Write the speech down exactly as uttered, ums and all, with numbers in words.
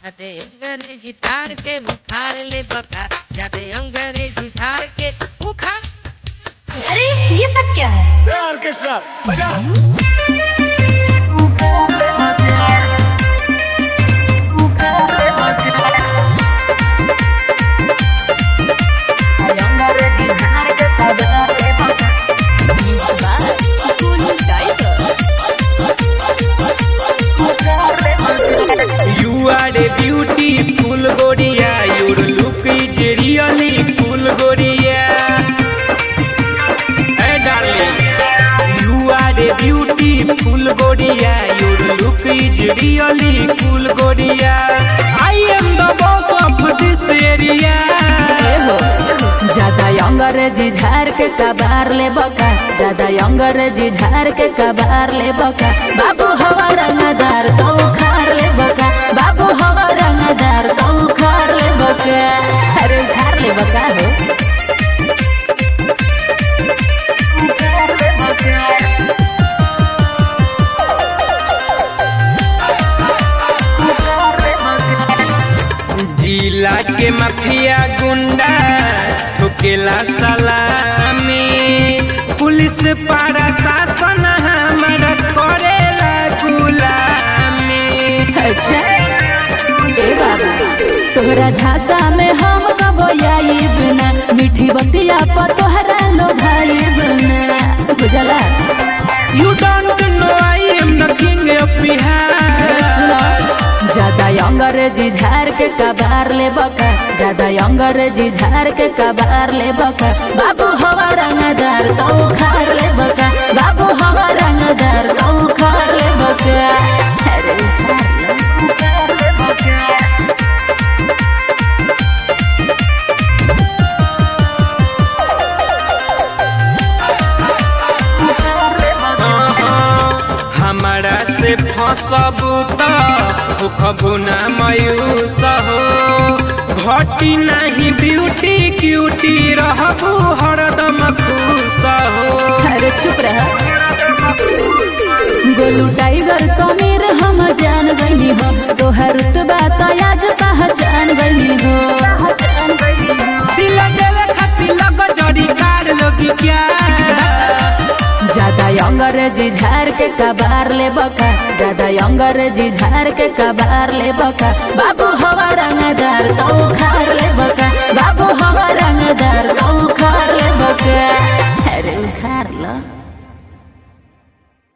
जाते अंग्रेजी तार के बुखार ले बका जाते अंग्रेजी तार के बुखार। अरे ये सब क्या है? ऑर्केस्ट्रा बजा। You are a beautiful Goria, your look is really cool Goria. Hey darling, you are a beautiful Goria, your look is really cool Goria. I am the boss of this area. ज्यादा अंग्रेजी झार के कबार ले बका, ज्यादा अंग्रेजी झार के कबार ले बका। बाबू हवा रंगदार तो उखाड़ ले बका, बाबू हवा रंगदार तो उखाड़ ले बका। अरे उखाड़ ले बका हो। जिला के माफिया गुंडा ठोकेला सलामी, पुलिस पारा शासन हमारा करेला गुलामी। अच्छा ए बाबा तोहरा झांसा में हम कबो आइब ना, मीठी बतिया पर तोहरा लो भाई बना बुझला। You don't know I am the king of Bihar. ज्यादा अंग्रेजी झार के कबार ले बका, ज्यादा अंग्रेजी झार के कबार ले बका। बाबू हवा रंगदार तो उखाड़ ले बका, बाबू हवा रंगदार तो उखाड़ ले बका। अरे उखाड़ ले बका। हमारा से फसबू तो खबू ना मायूस हो, घटी नहीं ब्यूटी क्यूटी रहबू हरदम खुश हो। अरे चुप रह। गोलू टाइगर समीर हम जान गई हो, तोहर रुतबा तो आज पहचान गई हो। दिल देवे खातिर लग जड़ी कार लोगी क्या। ज्यादा अंग्रेजी झार के कबार ले बका, ज्यादा अंग्रेजी झार के कबार ले बका। बाबू हवा रंगदार तो उखाड़ ले बका, बाबू हवा रंगदार तो उखाड़ ले बका। अरे उखाड़ लो।